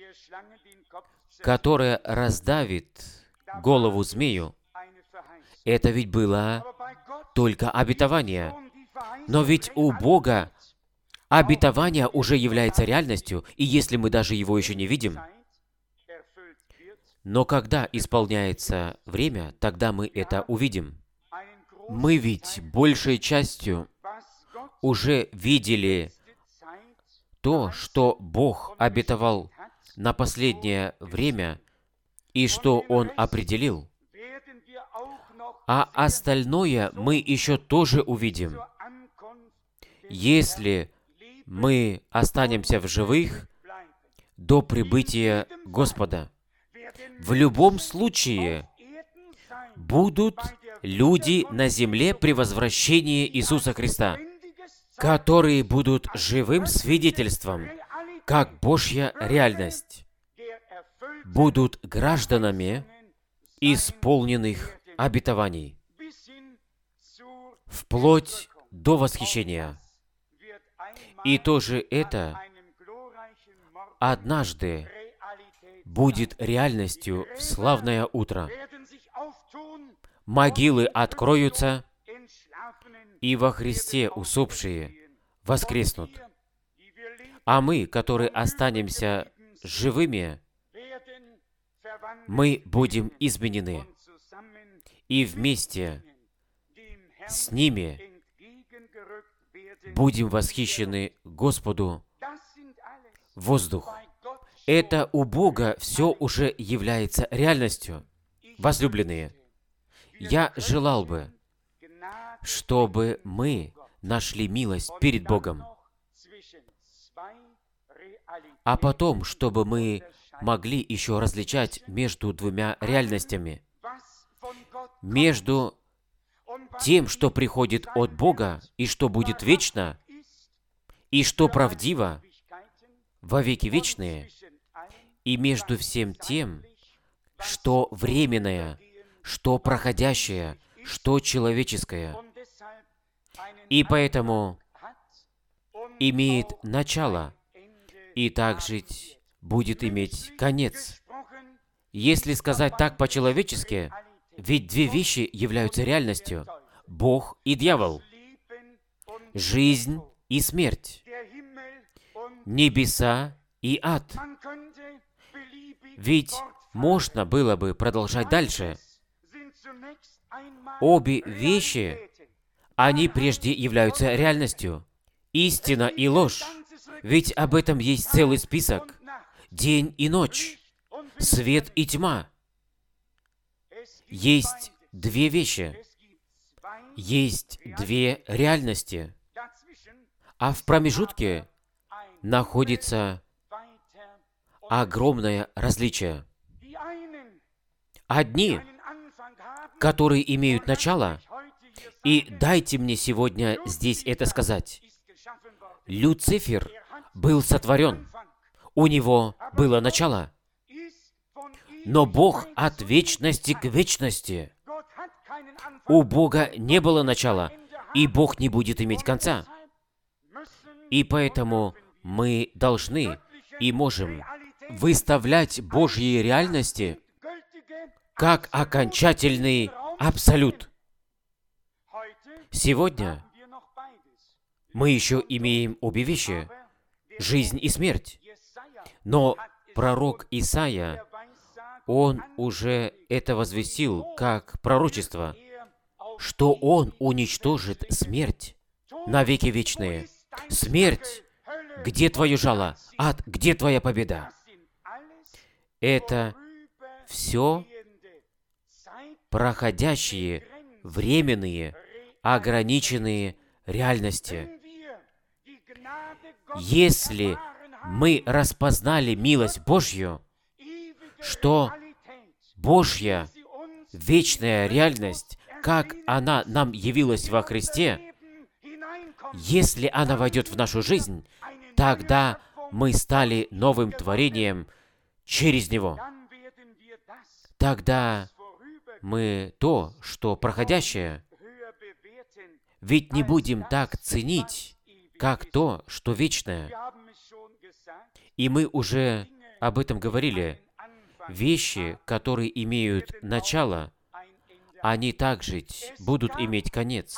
которая раздавит голову змею, это ведь было только обетование. Но ведь у Бога обетование уже является реальностью, и если мы даже его еще не видим, но когда исполняется время, тогда мы это увидим. Мы ведь большей частью уже видели то, что Бог обетовал на последнее время и что Он определил. А остальное мы еще тоже увидим. Если мы останемся в живых до прибытия Господа. В любом случае будут люди на земле при возвращении Иисуса Христа, которые будут живым свидетельством, как Божья реальность, будут гражданами исполненных обетований, вплоть до восхищения. И тоже это однажды будет реальностью в славное утро. Могилы откроются, и во Христе усопшие воскреснут. А мы, которые останемся живыми, мы будем изменены, и вместе с ними будем восхищены Господу в воздух. Это у Бога все уже является реальностью. Возлюбленные, я желал бы, чтобы мы нашли милость перед Богом, а потом, чтобы мы могли еще различать между двумя реальностями, между тем, что приходит от Бога, и что будет вечно, и что правдиво во веки вечные, и между всем тем, что временное, что проходящее, что человеческое. И поэтому имеет начало, и также будет иметь конец. Если сказать так по-человечески, ведь две вещи являются реальностью – Бог и дьявол, жизнь и смерть, небеса и ад. Ведь можно было бы продолжать дальше. Обе вещи, они прежде являются реальностью. Истина и ложь. Ведь об этом есть целый список. День и ночь, свет и тьма. Есть две вещи. Есть две реальности. А в промежутке находится огромное различие. Одни, которые имеют начало, и дайте мне сегодня здесь это сказать. Люцифер был сотворен. У него было начало. Но Бог от вечности к вечности. У Бога не было начала, и Бог не будет иметь конца. И поэтому мы должны и можем выставлять Божьи реальности как окончательный абсолют. Сегодня мы еще имеем обе вещи – жизнь и смерть. Но пророк Исаия, он уже это возвестил как пророчество, что он уничтожит смерть на веки вечные. Смерть, где твое жало? Ад, где твоя победа? Это все проходящие, временные, ограниченные реальности. Если мы распознали милость Божью, что Божья вечная реальность, как она нам явилась во Христе, если она войдет в нашу жизнь, тогда мы стали новым творением через Него. Тогда мы то, что проходящее, Ведь не будем так ценить, как то, что вечное. И мы уже об этом говорили. Вещи, которые имеют начало, они также будут иметь конец.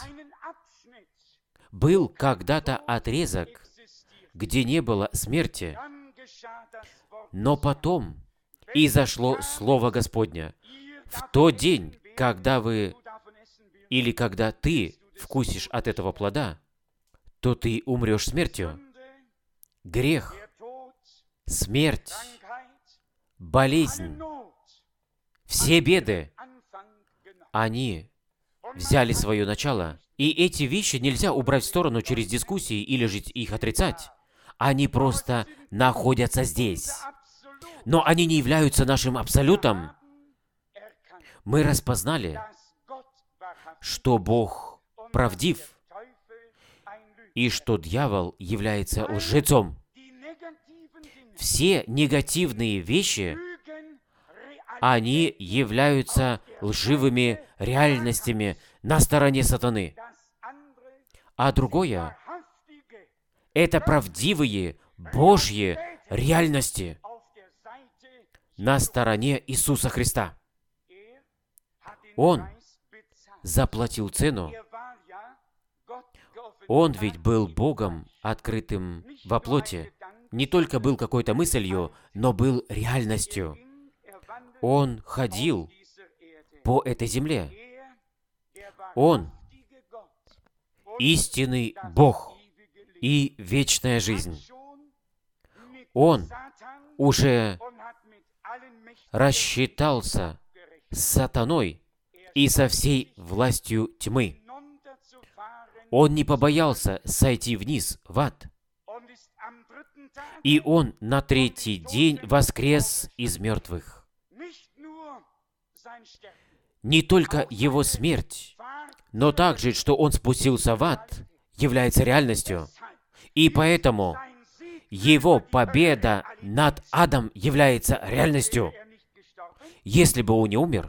Был когда-то отрезок, где не было смерти, но потом изошло Слово Господне. В тот день, когда вы или когда ты вкусишь от этого плода, то ты умрешь смертью. Грех, смерть, болезнь, все беды, они взяли свое начало. И эти вещи нельзя убрать в сторону через дискуссии или же их отрицать. Они просто находятся здесь. Но они не являются нашим абсолютом. Мы распознали, что Бог правдив, и что дьявол является лжецом. Все негативные вещи, они являются лживыми реальностями на стороне сатаны. А другое — это правдивые Божьи реальности на стороне Иисуса Христа. Он заплатил цену. Он ведь был Богом, открытым во плоти. Не только был какой-то мыслью, но был реальностью. Он ходил по этой земле. Он истинный Бог и вечная жизнь. Он уже рассчитался с сатаной и со всей властью тьмы. Он не побоялся сойти вниз в ад. И Он на третий день воскрес из мертвых. Не только Его смерть, но также, что Он спустился в ад, является реальностью. И поэтому Его победа над адом является реальностью. Если бы Он не умер,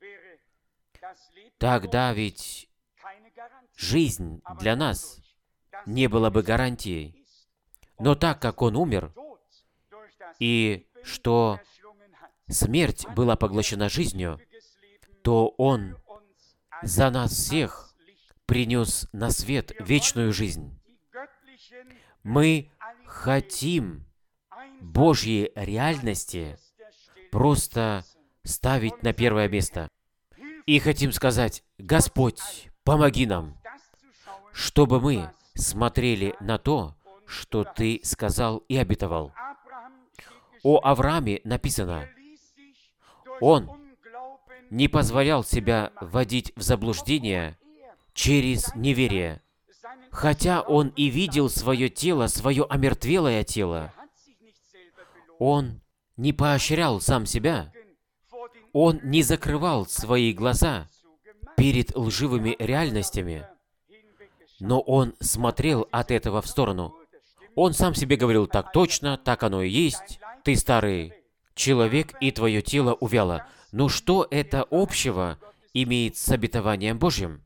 тогда ведь жизнь для нас не была бы гарантией. Но так как Он умер, и что смерть была поглощена жизнью, то Он за нас всех принес на свет вечную жизнь. Мы хотим Божьи реальности просто ставить на первое место. И хотим сказать: Господь, помоги нам, чтобы мы смотрели на то, что Ты сказал и обетовал. О Аврааме написано: он не позволял себя вводить в заблуждение через неверие, хотя он и видел свое тело, свое омертвелое тело. Он не поощрял сам себя. Он не закрывал свои глаза перед лживыми реальностями, но он смотрел от этого в сторону. Он сам себе говорил: так точно, так оно и есть, ты старый человек, и твое тело увяло. Но что это общего имеет с обетованием Божьим?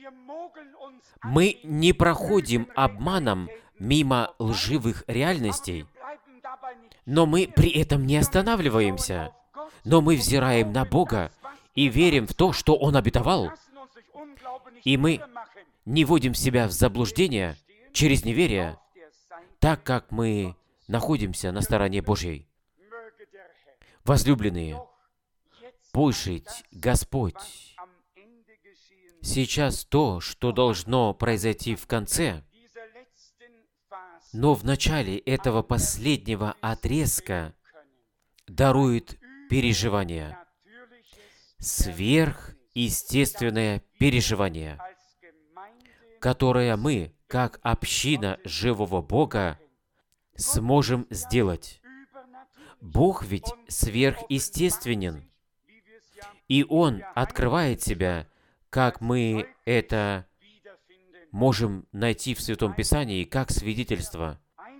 Мы не проходим обманом мимо лживых реальностей, но мы при этом не останавливаемся. Но мы взираем на Бога и верим в то, что Он обетовал. И мы не вводим себя в заблуждение через неверие, так как мы находимся на стороне Божьей. Возлюбленные, пусть Господь сейчас то, что должно произойти в конце, но в начале этого последнего отрезка дарует переживание, сверхъестественное переживание, которое мы, как община живого Бога, сможем сделать. Бог ведь сверхъестественен, и Он открывает себя, как мы это можем найти в Святом Писании, как свидетельство.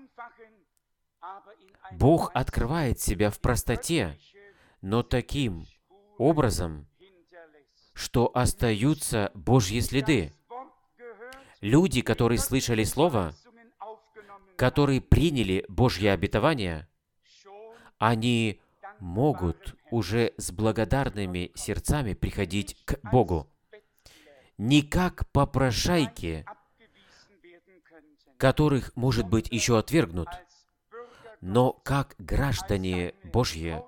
Бог открывает себя в простоте, но таким образом, что остаются Божьи следы. Люди, которые слышали Слово, которые приняли Божье обетование, они могут уже с благодарными сердцами приходить к Богу. Не как попрошайки, которых, может быть, еще отвергнут, но как граждане Божьи,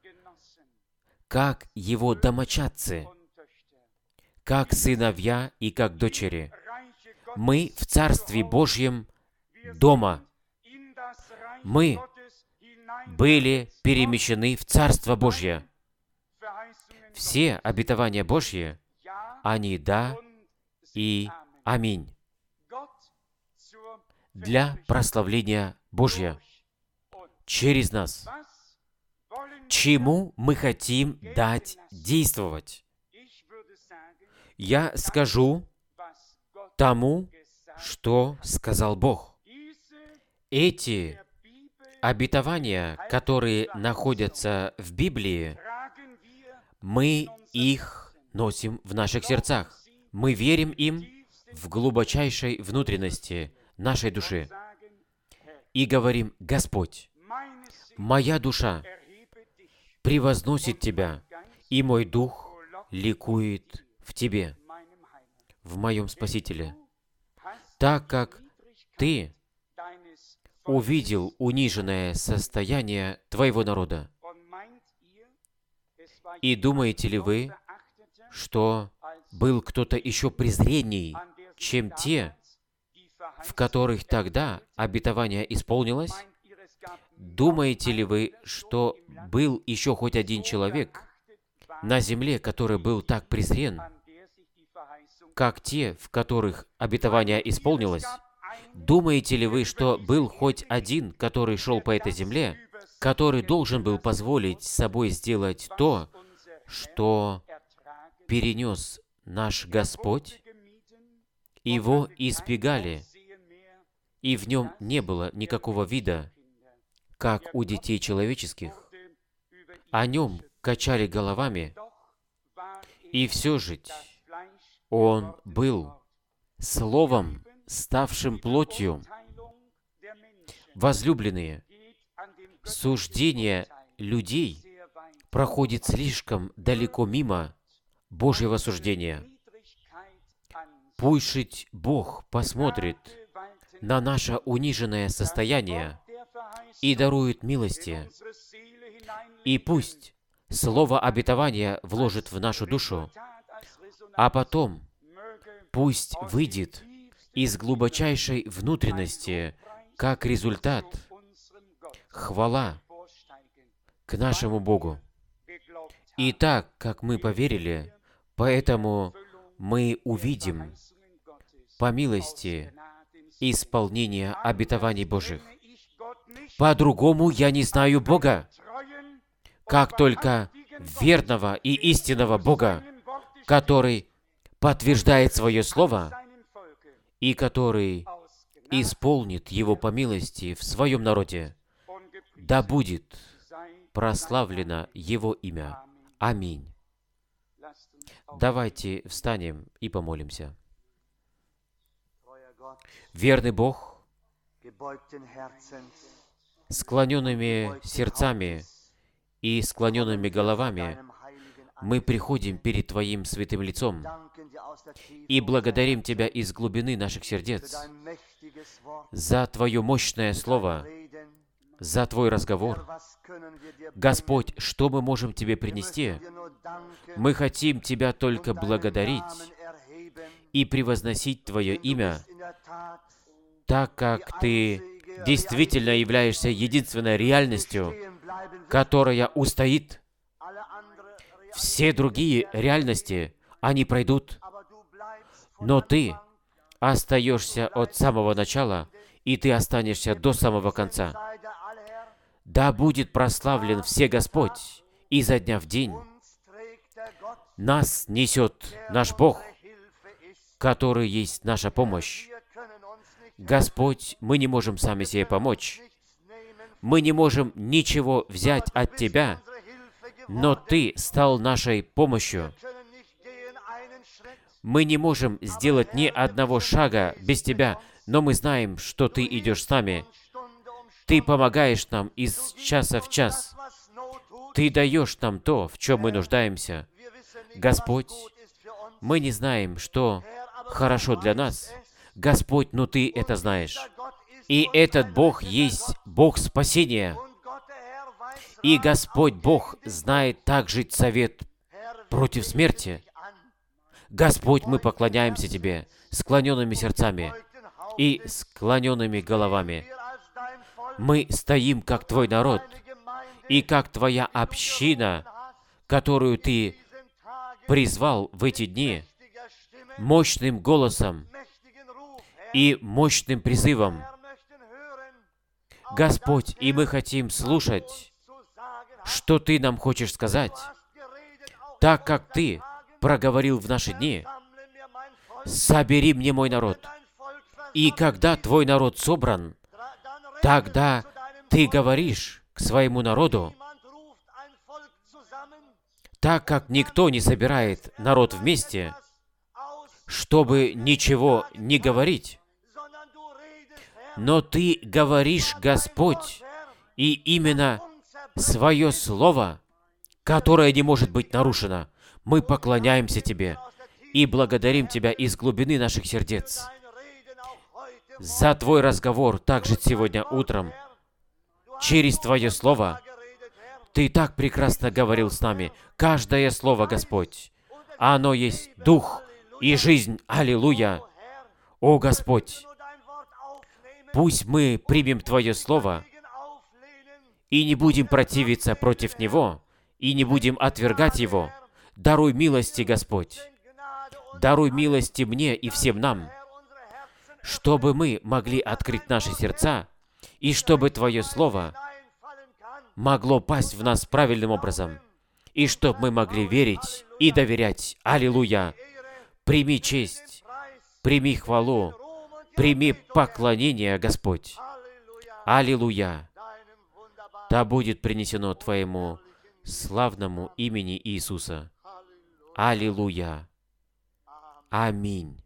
как Его домочадцы, как сыновья и как дочери. Мы в Царстве Божьем дома. Мы были перемещены в Царство Божье. Все обетования Божьи, они «да» и «аминь» для прославления Божьего через нас. Чему мы хотим дать действовать? Я скажу тому, что сказал Бог. Эти обетования, которые находятся в Библии, мы их носим в наших сердцах. Мы верим им в глубочайшей внутренности нашей души и говорим: «Господь, моя душа превозносит Тебя, и мой дух ликует в Тебе, в моем Спасителе, так как Ты увидел униженное состояние Твоего народа». И думаете ли вы, что был кто-то еще презренней, чем те, в которых тогда обетование исполнилось? Думаете ли вы, что был еще хоть один человек на земле, который был так презрен, как те, в которых обетование исполнилось? Думаете ли вы, что был хоть один, который шел по этой земле, который должен был позволить собой сделать то, что перенес наш Господь? Его избегали, и в нем не было никакого вида, как у детей человеческих. О нем качали головами, и все же он был Словом, ставшим плотью. Возлюбленные, суждение людей проходит слишком далеко мимо Божьего суждения. Пусть жить Бог посмотрит на наше униженное состояние и дарует милости, и пусть слово обетования вложит в нашу душу, а потом пусть выйдет из глубочайшей внутренности, как результат, хвала к нашему Богу. И так, как мы поверили, поэтому мы увидим, по милости, исполнение обетований Божьих. По-другому я не знаю Бога, как только верного и истинного Бога, который подтверждает свое Слово и который исполнит его по милости в своем народе. Да будет прославлено Его имя. Аминь. Давайте встанем и помолимся. Верный Бог, склоненными сердцами и склоненными головами мы приходим перед Твоим святым лицом и благодарим Тебя из глубины наших сердец за Твое мощное Слово, за Твой разговор. Господь, что мы можем Тебе принести? Мы хотим Тебя только благодарить и превозносить Твое имя, так как Ты действительно являешься единственной реальностью, которая устоит. Все другие реальности, они пройдут, но Ты остаешься от самого начала, и Ты останешься до самого конца. Да будет прославлен все Господь, изо дня в день. Нас несет наш Бог, который есть наша помощь. Господь, мы не можем сами себе помочь. Мы не можем ничего взять от Тебя, но Ты стал нашей помощью. Мы не можем сделать ни одного шага без Тебя, но мы знаем, что Ты идешь с нами. Ты помогаешь нам из часа в час. Ты даешь нам то, в чем мы нуждаемся. Господь, мы не знаем, что хорошо для нас. Господь, но Ты это знаешь. И этот Бог есть Бог спасения. И Господь Бог знает также совет против смерти. Господь, мы поклоняемся Тебе склоненными сердцами и склоненными головами. Мы стоим, как Твой народ, и как Твоя община, которую Ты призвал в эти дни мощным голосом и мощным призывом. Господь, и мы хотим слушать, что Ты нам хочешь сказать, так как Ты проговорил в наши дни: «Собери мне мой народ». И когда Твой народ собран, тогда Ты говоришь к своему народу, так как никто не собирает народ вместе, чтобы ничего не говорить. Но Ты говоришь, Господь, и именно свое слово, которое не может быть нарушено. Мы поклоняемся Тебе и благодарим Тебя из глубины наших сердец за Твой разговор также сегодня утром. Через Твое Слово Ты так прекрасно говорил с нами. Каждое Слово, Господь, оно есть Дух и жизнь. Аллилуйя! О, Господь, пусть мы примем Твое Слово и не будем противиться против Него, и не будем отвергать Его. Даруй милости, Господь. Даруй милости мне и всем нам, чтобы мы могли открыть наши сердца, и чтобы Твое Слово могло пасть в нас правильным образом, и чтобы мы могли верить и доверять. Аллилуйя! Прими честь, прими хвалу, прими поклонение, Господь. Аллилуйя! Да будет принесено Твоему славному имени Иисуса. Аллилуйя! Аминь.